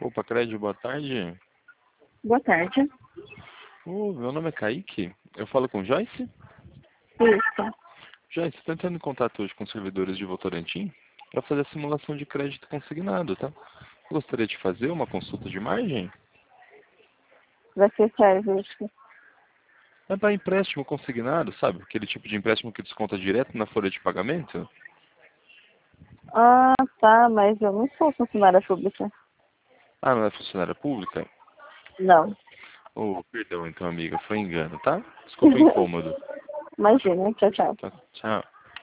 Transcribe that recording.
Opa, Crédito, boa tarde. Boa tarde. Meu nome é Kaique. Eu falo com Joyce? Isso. Joyce, estou entrando em contato hoje com os servidores de Votorantim para fazer a simulação de crédito consignado, tá? Gostaria de fazer uma consulta de margem? Vai ser serviço. É para empréstimo consignado, sabe? Aquele tipo de empréstimo que desconta direto na folha de pagamento? Ah, tá, mas eu não sou funcionária pública. Ah, não é funcionária pública? Não. Oh, perdão então, amiga, foi engano, tá? Desculpa o incômodo. Imagina, tchau, tchau. Tá, tchau.